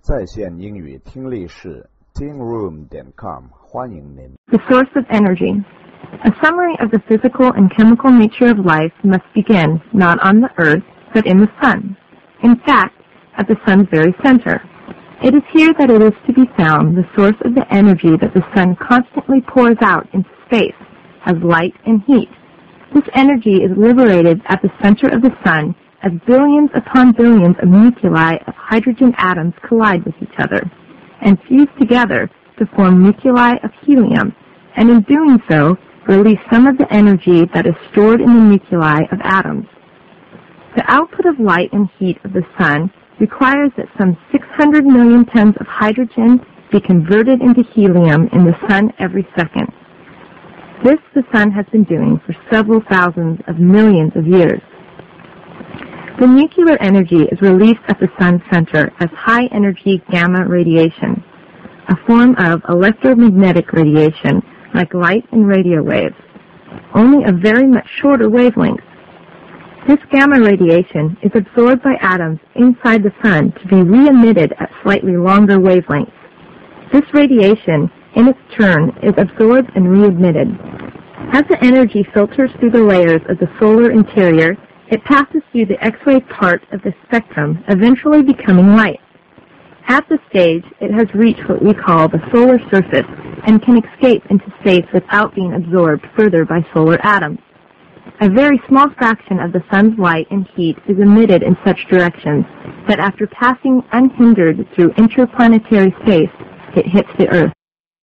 在线英语听力室 tingroom.com 欢迎您。 The source of energy. A summary of the physical and chemical nature of life must begin not on the earth, but in the sun. In fact, at the sun's very center. It is here that it is to be found the source of the energy that the sun constantly pours out into space as light and heat. This energy is liberated at the center of the sun as billions upon billions of nuclei of hydrogen atoms collide with each other and fuse together to form nuclei of helium, and in doing so, release some of the energy that is stored in the nuclei of atoms. The output of light and heat of the sun requires that some 600 million tons of hydrogen be converted into helium in the sun every second. This the sun has been doing for several thousands of millions of years. The nuclear energy is released at the sun's center as high-energy gamma radiation, a form of electromagnetic radiation like light and radio waves, only a very much shorter wavelength. This gamma radiation is absorbed by atoms inside the sun to be re-emitted at slightly longer wavelengths. This radiation, in its turn, is absorbed and re-emitted. As the energy filters through the layers of the solar interior, it passes through the X-ray part of the spectrum, eventually becoming light. At this stage, it has reached what we call the solar surface and can escape into space without being absorbed further by solar atoms. A very small fraction of the sun's light and heat is emitted in such directions that after passing unhindered through interplanetary space, it hits the Earth.